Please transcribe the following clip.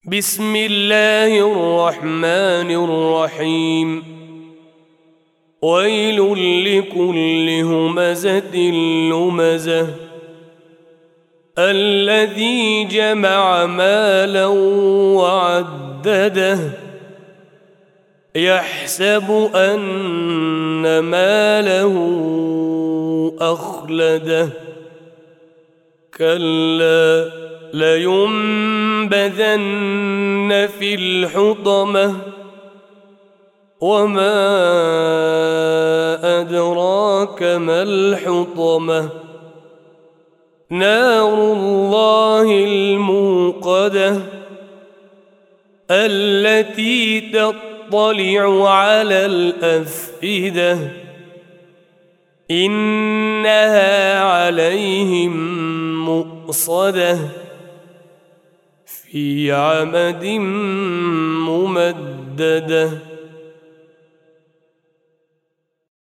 بسم الله الرحمن الرحيم ويل لكل همزة لمزة الذي جمع مالا وعدده يحسب أن ماله أخلده كلا لينبذن في الحطمة وما أدراك ما الحطمة نار الله الموقدة التي تطلع على الأفئدة إنها عليهم مؤصدة في عمد ممددة.